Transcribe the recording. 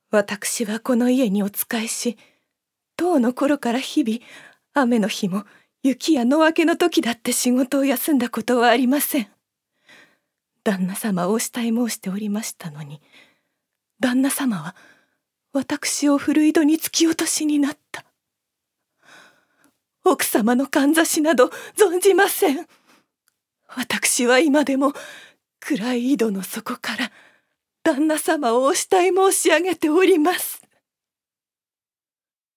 私はこの家にお仕えし、唐の頃から日々、雨の日も雪や野明けの時だって仕事を休んだことはありません。旦那様をお慕い申しておりましたのに、旦那様は私を古井戸に突き落としになった。奥様のかんざしなど存じません。私は今でも暗い井戸の底から旦那様をお慕い申し上げております。